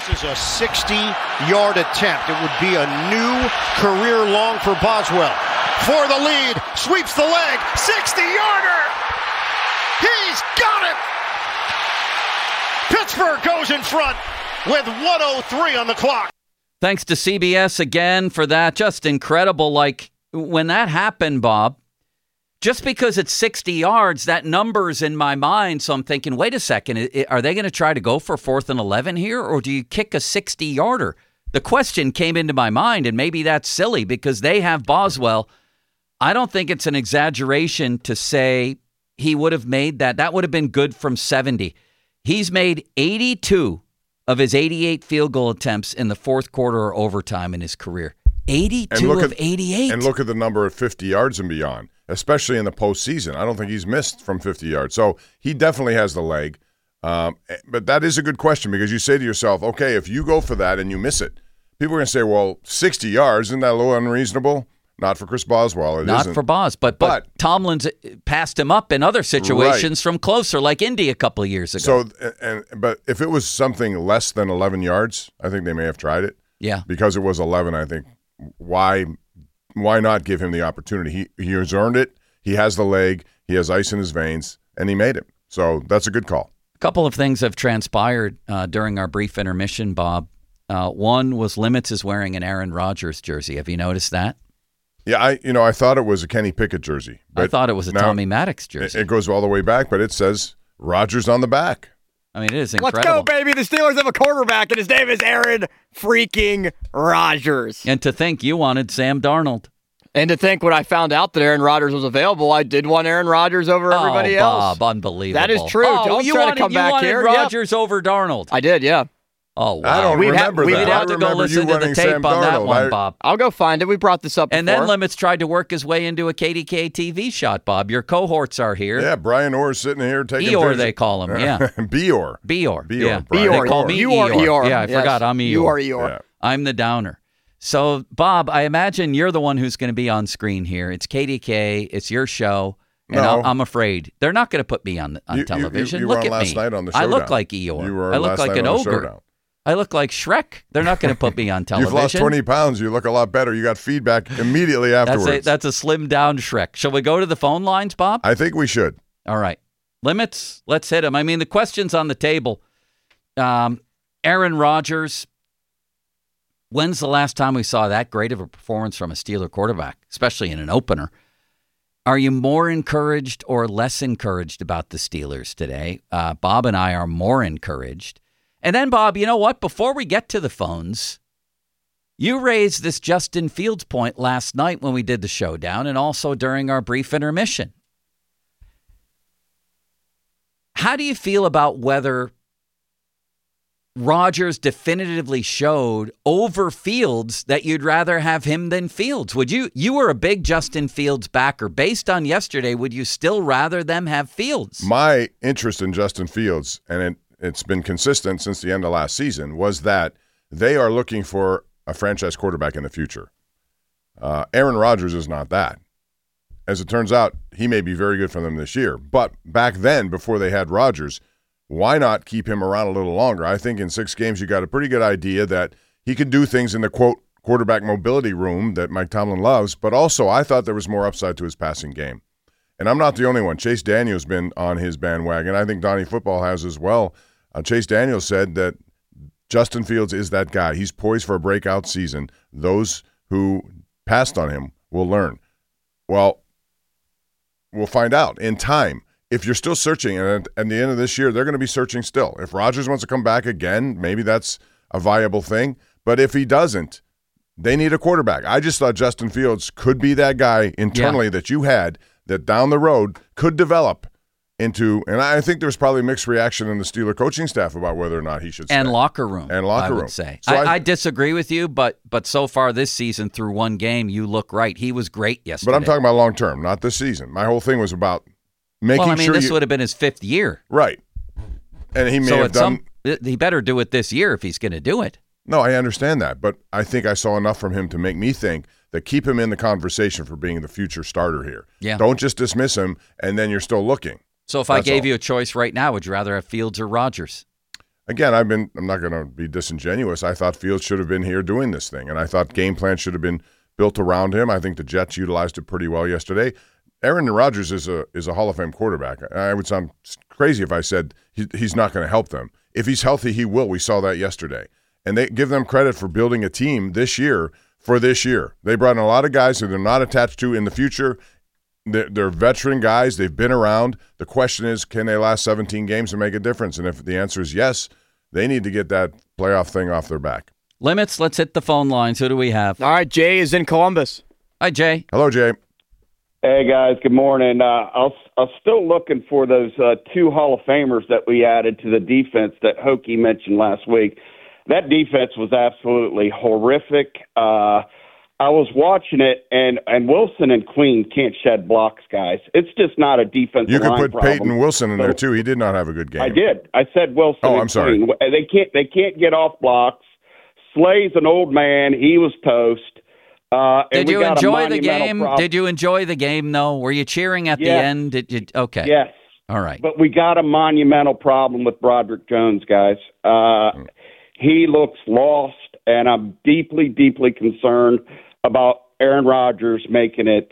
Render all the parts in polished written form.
This is a 60-yard attempt. It would be a new career long for Boswell. For the lead, sweeps the leg, 60-yarder! He's got it! Pittsburgh goes in front with 1:03 on the clock. Thanks to CBS again for that. Just incredible. Like, when that happened, Bob, just because it's 60 yards, that number's in my mind. So I'm thinking, wait a second, are they going to try to go for 4th and 11 here, or do you kick a 60-yarder? The question came into my mind, and maybe that's silly because they have Boswell. I don't think it's an exaggeration to say he would have made that. That would have been good from 70. He's made 82 of his 88 field goal attempts in the fourth quarter or overtime in his career. 82 of 88. And look at the number of 50 yards and beyond, especially in the postseason. I don't think he's missed from 50 yards. So he definitely has the leg. But that is a good question because you say to yourself, okay, if you go for that and you miss it, people are going to say, well, 60 yards, isn't that a little unreasonable? Not for Chris Boswell. It Not isn't. for Bos, but Tomlin's passed him up in other situations from closer, like Indy a couple of years ago. But if it was something less than 11 yards, I think they may have tried it. Yeah. Because it was 11, I think, why not give him the opportunity? He has earned it. He has the leg. He has ice in his veins, and he made it. So that's a good call. A couple of things have transpired during our brief intermission, Bob. One was Limits is wearing an Aaron Rodgers jersey. Have you noticed that? Yeah, I thought it was a Kenny Pickett jersey. I thought it was a Tommy Maddox jersey. It goes all the way back, but it says Rodgers on the back. I mean, it is incredible. Let's go, baby. The Steelers have a quarterback, and his name is Aaron freaking Rodgers. And to think you wanted Sam Darnold. And to think when I found out that Aaron Rodgers was available, I did want Aaron Rodgers over everybody else. Bob, unbelievable. That is true. Don't try to come back here. You wanted Rodgers over Darnold. I did, yeah. Oh, wow. I don't remember that. We'd have to go listen to the tape on that one, Bob. I'll go find it. We brought this up And before. then Limits tried to work his way into a KDK TV shot, Bob. Your cohorts are here. Yeah, Brian Orr's sitting here taking Eeyore, pictures. they call him, yeah. Beor. Beor. Yeah. They call me You are Eeyore. Yeah, I forgot. I'm Eeyore. You are Eeyore. Yeah. I'm the downer. So, Bob, I imagine you're the one who's going to be on screen here. It's KDK. It's your show. And No. I'm afraid they're not going to put me on television. You Look were on at last me. night on the I Showdown. look like Eeyore. You were I look last like night an on the ogre. Showdown. I look like Shrek. They're not going to put me on television. You've lost 20 pounds. You look a lot better. You got feedback immediately afterwards. That's a slimmed down Shrek. Shall we go to the phone lines, Bob? I think we should. All right. Limits, let's hit him. I mean, the question's on the table. Aaron Rodgers, when's the last time we saw that great of a performance from a Steeler quarterback, especially in an opener? Are you more encouraged or less encouraged about the Steelers today? Bob and I are more encouraged. And then, Bob, you know what? Before we get to the phones, you raised this Justin Fields point last night when we did the showdown and also during our brief intermission. How do you feel about whether Rodgers definitively showed over Fields that you'd rather have him than Fields? Would you were a big Justin Fields backer. Based on yesterday, would you still rather them have Fields? My interest in Justin Fields, and it's been consistent since the end of last season, was that they are looking for a franchise quarterback in the future. Aaron Rodgers is not that. As it turns out, he may be very good for them this year. But back then, before they had Rodgers, why not keep him around a little longer? I think in 6 games you got a pretty good idea that he could do things in the, quote, quarterback mobility room that Mike Tomlin loves, but also I thought there was more upside to his passing game. And I'm not the only one. Chase Daniel's been on his bandwagon. I think Donnie Football has as well. Chase Daniel said that Justin Fields is that guy. He's poised for a breakout season. Those who passed on him will learn. Well, we'll find out in time. If you're still searching, and at the end of this year, they're going to be searching still. If Rodgers wants to come back again, maybe that's a viable thing. But if he doesn't, they need a quarterback. I just thought Justin Fields could be that guy internally that you had that down the road could develop into, and I think there's probably mixed reaction in the Steeler coaching staff about whether or not he should stay. And locker room. And locker room. I would say. So I disagree with you, but so far this season through one game, you look right. He was great yesterday. But I'm talking about long term, not this season. My whole thing was about making sure this would have been his 5th year. Right. And he may have done. He better do it this year if he's going to do it. No, I understand that, but I think I saw enough from him to make me think that keep him in the conversation for being the future starter here. Yeah. Don't just dismiss him and then you're still looking. So if I gave you a choice right now, would you rather have Fields or Rodgers? again, I'm not going to be disingenuous. I thought Fields should have been here doing this thing, and I thought game plan should have been built around him. I think the Jets utilized it pretty well yesterday. Aaron Rodgers is a Hall of Fame quarterback. I would sound crazy if I said he's not going to help them. If he's healthy, he will. We saw that yesterday. And they give them credit for building a team this year for this year. They brought in a lot of guys who they're not attached to in the future. They're veteran guys. They've been around. The question is, can they last 17 games and make a difference? And if the answer is yes, they need to get that playoff thing off their back. Limits, let's hit the phone lines. Who do we have? All right, Jay is in Columbus. Hi, Jay. Hello, Jay. Hey, guys. Good morning. I was still looking for those two Hall of Famers that we added to the defense that Hokie mentioned last week. That defense was absolutely horrific. I was watching it, and Wilson and Queen can't shed blocks, guys. It's just not a defensive line You could put problem. Peyton Wilson in there, too. He did not have a good game. I did. I said Wilson Oh, and I'm sorry. Queen. They can't get off blocks. Slay's an old man. He was toast. Did you enjoy the game? Problem. Did you enjoy the game, though? Were you cheering at the end? Did you? Okay. Yes. All right. But we got a monumental problem with Broderick Jones, guys. He looks lost, and I'm deeply, deeply concerned about Aaron Rodgers making it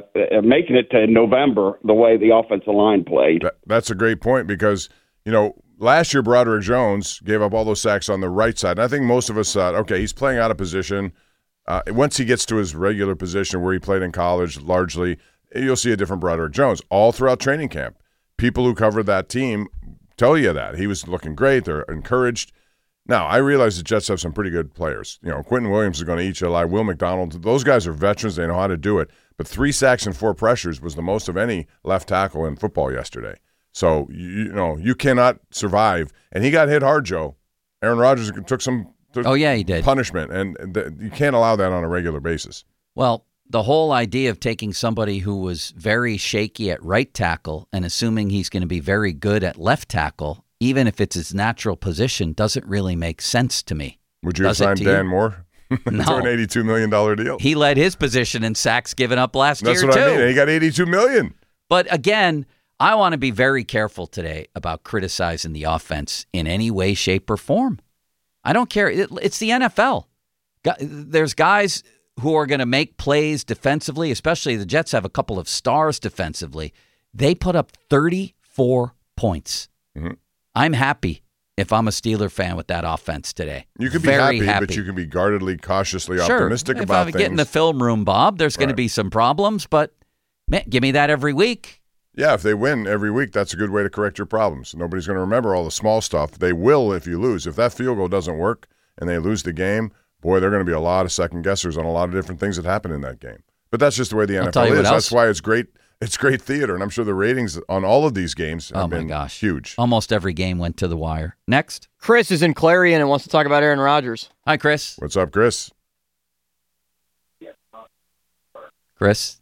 to November the way the offensive line played. That's a great point because, last year Broderick Jones gave up all those sacks on the right side. And I think most of us thought, okay, he's playing out of position. Once he gets to his regular position where he played in college largely, you'll see a different Broderick Jones all throughout training camp. People who covered that team tell you that. He was looking great. They're encouraged. Now, I realize the Jets have some pretty good players. Quentin Williams is going to eat you alive. Will McDonald, those guys are veterans. They know how to do it. But 3 sacks and 4 pressures was the most of any left tackle in football yesterday. So, you cannot survive. And he got hit hard, Joe. Aaron Rodgers took some he did. punishment, and you can't allow that on a regular basis. Well, the whole idea of taking somebody who was very shaky at right tackle and assuming he's going to be very good at left tackle, even if it's his natural position, doesn't really make sense to me. Would you have signed Dan Moore No. to an $82 million deal? He led his position in sacks given up last year, That's what too. I mean. And he got $82 million. But again, I want to be very careful today about criticizing the offense in any way, shape, or form. I don't care. It's the NFL. There's guys who are going to make plays defensively, especially the Jets have a couple of stars defensively. They put up 34 points. Mm-hmm. I'm happy if I'm a Steeler fan with that offense today. You can be Very happy, but you can be guardedly, cautiously optimistic if about I things. get in the film room, Bob, there's going to be some problems, but man, give me that every week. Yeah, if they win every week, that's a good way to correct your problems. Nobody's going to remember all the small stuff. They will if you lose. If that field goal doesn't work and they lose the game, boy, there are going to be a lot of second-guessers on a lot of different things that happen in that game. But that's just the way the NFL is. That's why it's great. It's great theater, and I'm sure the ratings on all of these games have been huge. Almost every game went to the wire. Next. Chris is in Clarion and wants to talk about Aaron Rodgers. Hi, Chris. What's up, Chris? Chris.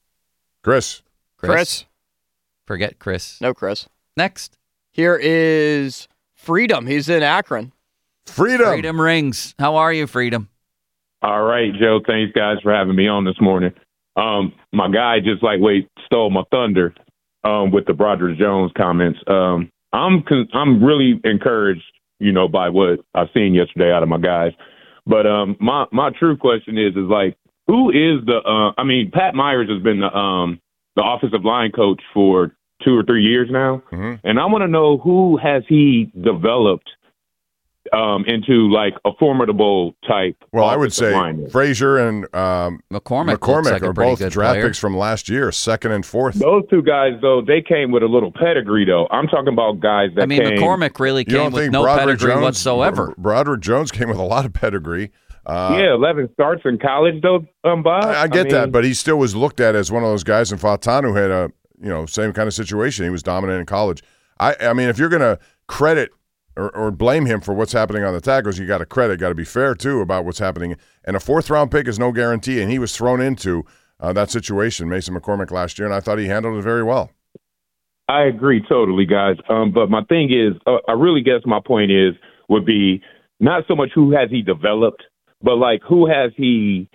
Forget Chris. No, Chris. Next. Here is Freedom. He's in Akron. Freedom rings. How are you, Freedom? All right, Joe. Thanks, guys, for having me on this morning. My guy just stole my thunder with the Broderick Jones comments. I'm really encouraged, by what I've seen yesterday out of my guys. But my true question is who is Pat Myers has been the offensive line coach for 2 or 3 years now, and I want to know who has he developed into a formidable type. Well, I would say Frazier and McCormick are both draft picks from last year, 2nd and 4th. Those two guys, though, they came with a little pedigree, though. I'm talking about guys that came. McCormick really came with no pedigree whatsoever. Broderick Jones came with a lot of pedigree. 11 starts in college, though, Bob. I get that, but he still was looked at as one of those guys. And Fautanu had a same kind of situation. He was dominant in college. I mean, if you're going to credit or blame him for what's happening on the tackles, you got to be fair too about what's happening. And a 4th-round pick is no guarantee, and he was thrown into that situation, Mason McCormick, last year, and I thought he handled it very well. I agree totally, guys. But my thing is, I really guess my point would be not so much who has he developed, but who has he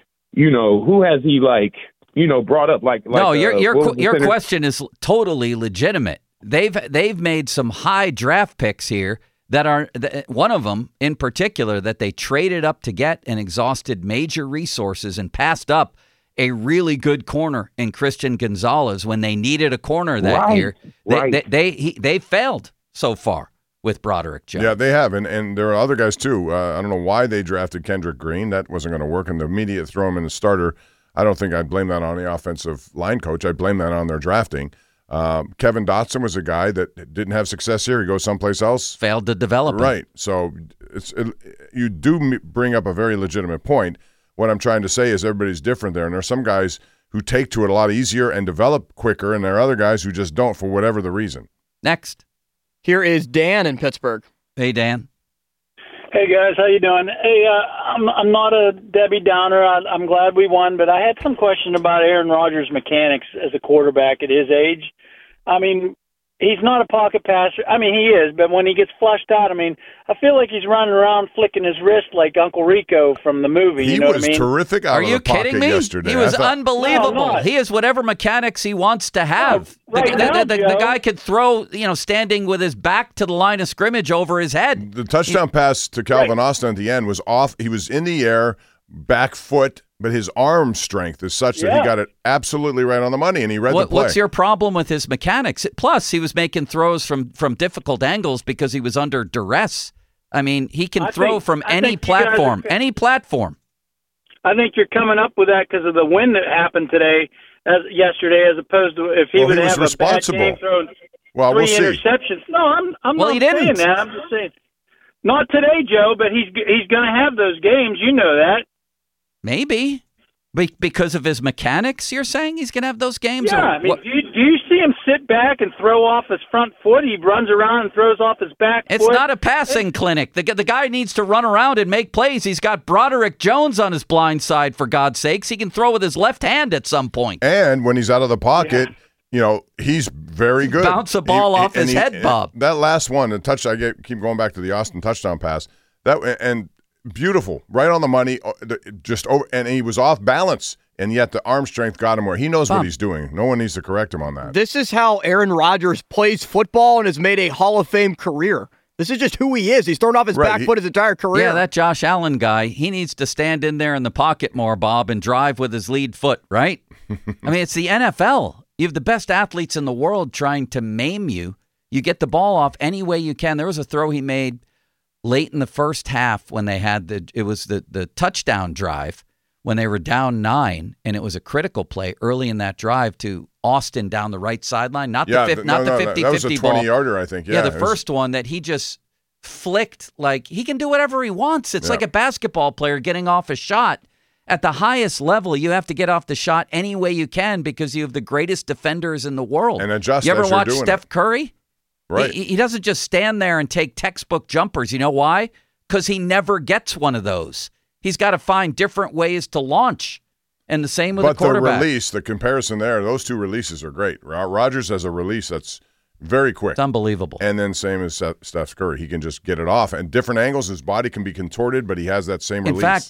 brought up? No, your question is totally legitimate. They've made some high draft picks here that are one of them in particular that they traded up to get and exhausted major resources and passed up a really good corner in Christian Gonzalez when they needed a corner that year. They failed so far with Broderick Jones. Yeah, they have, and there are other guys too. I don't know why they drafted Kendrick Green. That wasn't going to work, and the immediate throw him in the starter. I don't think I'd blame that on the offensive line coach. I'd blame that on their drafting. Kevin Dotson was a guy that didn't have success here. He goes someplace else. Failed to develop. Right. So you do bring up a very legitimate point. What I'm trying to say is everybody's different there, and there are some guys who take to it a lot easier and develop quicker, and there are other guys who just don't for whatever the reason. Next. Here is Dan in Pittsburgh. Hey, Dan. Hey guys, how you doing? Hey, I'm not a Debbie Downer. I'm glad we won, but I had some question about Aaron Rodgers' mechanics as a quarterback at his age. I mean, he's not a pocket passer. I mean, he is, but when he gets flushed out, I mean, I feel like he's running around flicking his wrist like Uncle Rico from the movie. You know what I mean? He was terrific out of the pocket yesterday. He was unbelievable. He has whatever mechanics he wants to have. The guy could throw, standing with his back to the line of scrimmage over his head. The touchdown pass to Calvin Austin at the end was off. He was in the air, back foot, but his arm strength is such that he got it absolutely right on the money, and he read the play. What's your problem with his mechanics? Plus, he was making throws from difficult angles because he was under duress. I mean, he can throw from any platform. Any platform. I think you're coming up with that because of the win that happened yesterday, as opposed to if he would have a bad game throwing three interceptions. No, I'm not saying that. I'm just saying not today, Joe. But he's going to have those games. You know that. Maybe. Because of his mechanics, you're saying he's going to have those games? Yeah, I mean, do you see him sit back and throw off his front foot? He runs around and throws off his back foot. It's not a passing clinic. The guy needs to run around and make plays. He's got Broderick Jones on his blind side, for God's sakes. He can throw with his left hand at some point. And when he's out of the pocket, he's very good. Bounce a ball off his head, Bob. That last one, the touch, keep going back to the Austin touchdown pass. Beautiful, right on the money, and he was off balance, and yet the arm strength got him where he knows what he's doing. No one needs to correct him on that. This is how Aaron Rodgers plays football and has made a Hall of Fame career. This is just who he is. He's thrown off his back foot his entire career. Yeah, that Josh Allen guy, he needs to stand in there in the pocket more, Bob, and drive with his lead foot, right? I mean, it's the NFL. You have the best athletes in the world trying to maim you. You get the ball off any way you can. There was a throw he made late in the first half when they had the touchdown drive when they were down 9, and it was a critical play early in that drive to Austin down the right sideline. Not the 50-50 ball. That was a 20-yarder, I think. Yeah, the first one that he just flicked like he can do whatever he wants. It's like a basketball player getting off a shot. At the highest level, you have to get off the shot any way you can because you have the greatest defenders in the world. And adjust. You ever watch Steph Curry? Right. He doesn't just stand there and take textbook jumpers. You know why? Because he never gets one of those. He's got to find different ways to launch. And the same with the quarterback. But the release, the comparison there, those two releases are great. Rodgers has a release that's very quick. It's unbelievable. And then same as Steph Curry. He can just get it off. And different angles, his body can be contorted, but he has that same release. In fact,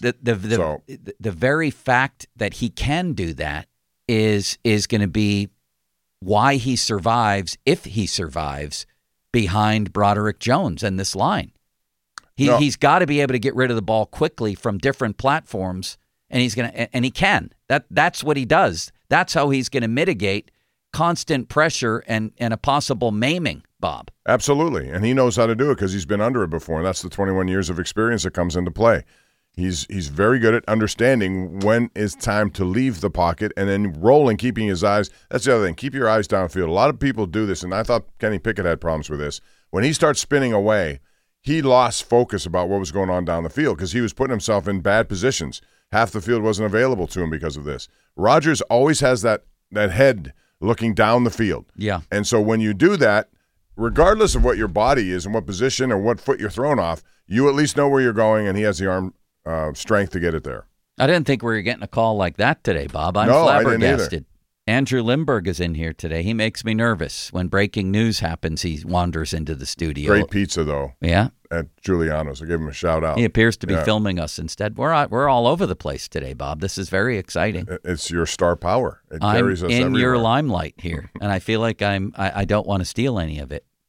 the very fact that he can do that is going to be why he survives, if he survives, behind Broderick Jones and this line. He's got to be able to get rid of the ball quickly from different platforms, and he can. That's what he does. That's how he's going to mitigate constant pressure and a possible maiming, Bob. Absolutely, and he knows how to do it because he's been under it before, and that's the 21 years of experience that comes into play. He's very good at understanding when it's time to leave the pocket and then rolling, keeping his eyes. That's the other thing. Keep your eyes downfield. A lot of people do this, and I thought Kenny Pickett had problems with this. When he starts spinning away, he lost focus about what was going on down the field because he was putting himself in bad positions. Half the field wasn't available to him because of this. Rodgers always has that head looking down the field. Yeah. And so when you do that, regardless of what your body is and what position or what foot you're thrown off, you at least know where you're going, and he has the arm strength to get it there. I didn't think we were getting a call like that today, Bob. I'm flabbergasted. I didn't either. Andrew Lindbergh is in here today. He makes me nervous. When breaking news happens, he wanders into the studio. Great pizza, though. Yeah. At Giuliano's. I give him a shout out. He appears to be filming us instead. We're all over the place today, Bob. This is very exciting. It's your star power. It carries us everywhere. I'm in your limelight here, and I feel like I don't want to steal any of it.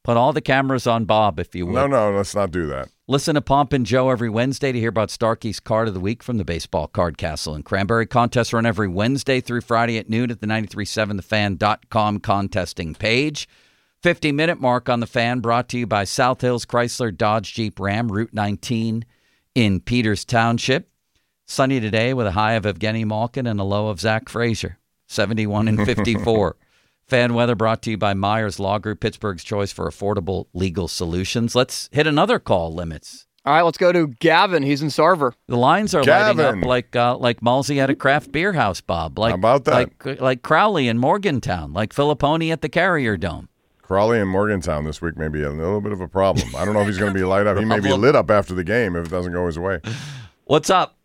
Put all the cameras on Bob, if you would. No, let's not do that. Listen to Pomp and Joe every Wednesday to hear about Starkey's Card of the Week from the Baseball Card Castle and Cranberry. Contests run every Wednesday through Friday at noon at the 937thefan.com contesting page. 50-minute mark on the Fan brought to you by South Hills Chrysler Dodge Jeep Ram, Route 19 in Peters Township. Sunny today with a high of Evgeny Malkin and a low of Zach Frazier, 71 and 54. Fan weather brought to you by Myers Law Group, Pittsburgh's choice for affordable legal solutions. Let's hit another call limits. All right, let's go to Gavin. He's in Sarver. The lines are lighting up like Malsey at a craft beer house, Bob. Like, how about that? Like Crowley in Morgantown, like Filipponi at the Carrier Dome. Crowley in Morgantown this week may be a little bit of a problem. I don't know if he's going to be light up. He may be lit up after the game if it doesn't go his way. What's up?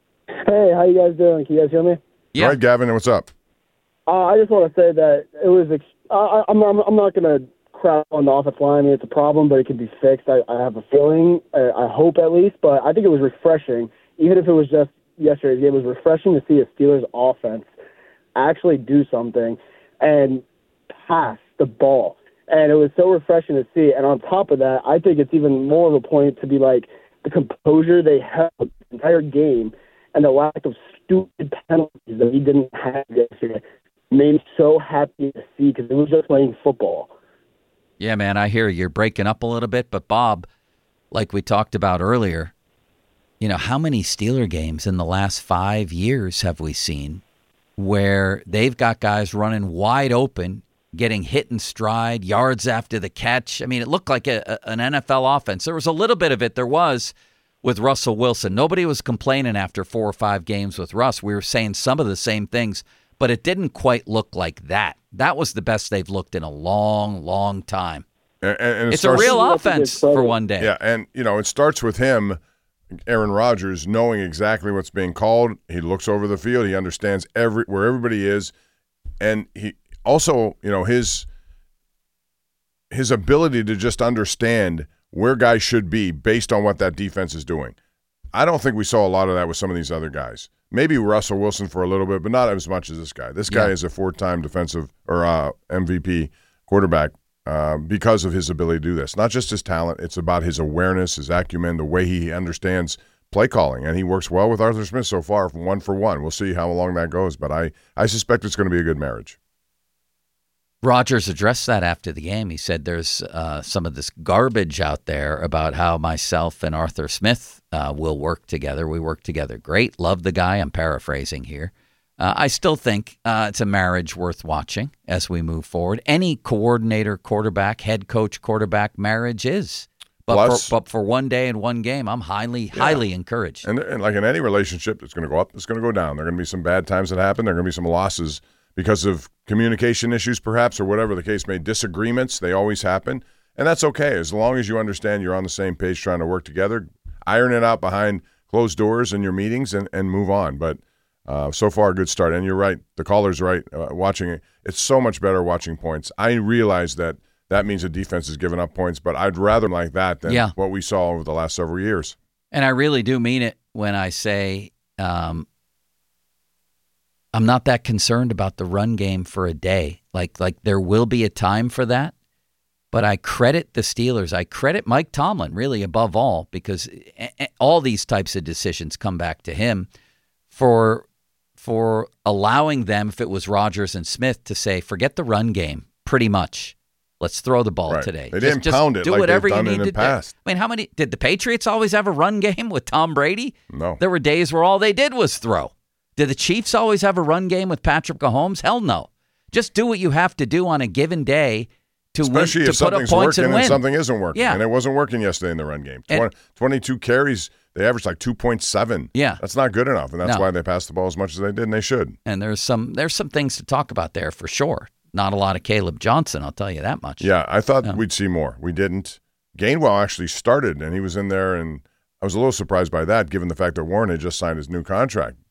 Hey, how you guys doing? Can you guys hear me? Yeah. All right, Gavin, what's up? I just want to say that it was. I'm not going to crap on the offensive line. I mean, it's a problem, but it can be fixed. I have a feeling. I hope at least, but I think it was refreshing. Even if it was just yesterday's game, it was refreshing to see a Steelers offense actually do something and pass the ball. And it was so refreshing to see. And on top of that, I think it's even more of a point to be like the composure they held the entire game and the lack of stupid penalties that he didn't have yesterday made me so happy to see because it was just playing football. Yeah, man, I hear you're breaking up a little bit. But, Bob, like we talked about earlier, how many Steeler games in the last 5 years have we seen where they've got guys running wide open, getting hit in stride, yards after the catch? I mean, it looked like an NFL offense. There was a little bit of it. There was with Russell Wilson. Nobody was complaining after 4 or 5 games with Russ. We were saying some of the same things, but it didn't quite look like that. That was the best they've looked in a long, long time. And it's a real offense for one day. Yeah, and, it starts with him, Aaron Rodgers, knowing exactly what's being called. He looks over the field. He understands where everybody is. And he also, his ability to just understand where guys should be based on what that defense is doing. I don't think we saw a lot of that with some of these other guys. Maybe Russell Wilson for a little bit, but not as much as this guy. This guy is a 4-time defensive or MVP quarterback because of his ability to do this. Not just his talent. It's about his awareness, his acumen, the way he understands play calling. And he works well with Arthur Smith so far, from 1 for 1. We'll see how long that goes, but I suspect it's going to be a good marriage. Rodgers addressed that after the game. He said there's some of this garbage out there about how myself and Arthur Smith will work together. We work together great. Love the guy. I'm paraphrasing here. I still think it's a marriage worth watching as we move forward. Any coordinator, quarterback, head coach, quarterback marriage is. But for one day and one game, I'm highly encouraged. And like in any relationship, it's going to go up, it's going to go down. There are going to be some bad times that happen. There are going to be some losses because of communication issues perhaps, or whatever the case may be. Disagreements, they always happen. And that's okay as long as you understand you're on the same page trying to work together, iron it out behind closed doors in your meetings and move on. But so far, a good start. And you're right. The caller's right. Watching it, it's so much better watching points. I realize that means the defense is giving up points, but I'd rather like that than what we saw over the last several years. And I really do mean it when I say I'm not that concerned about the run game for a day. Like there will be a time for that, but I credit the Steelers. I credit Mike Tomlin really above all, because all these types of decisions come back to him for allowing them, if it was Rodgers and Smith, to say, forget the run game pretty much. Let's throw the ball today. They didn't pound it like they've done in the past. I mean, how many did the Patriots always have a run game with Tom Brady? No. There were days where all they did was throw. Did the Chiefs always have a run game with Patrick Mahomes? Hell no. Just do what you have to do on a given day to Especially win, if to put up something's points working and win. And something isn't working. Yeah. And it wasn't working yesterday in the run game. 22 carries, they averaged like 2.7. Yeah. That's not good enough, and that's why they passed the ball as much as they did, and they should. And there's some things to talk about there for sure. Not a lot of Caleb Johnson, I'll tell you that much. Yeah, I thought we'd see more. We didn't. Gainwell actually started, and he was in there, and I was a little surprised by that, given the fact that Warren had just signed his new contract.